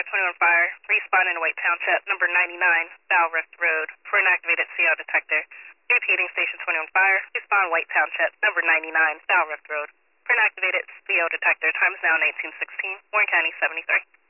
Fire, 21 Fire, respawn in White Township, number 99, Val Rift Road, for an activated CO detector. Repeating, Station 21 Fire, respawn White Township, number 99, Val Rift Road, for an activated CO detector. Time is now 19:16, Warren County 73.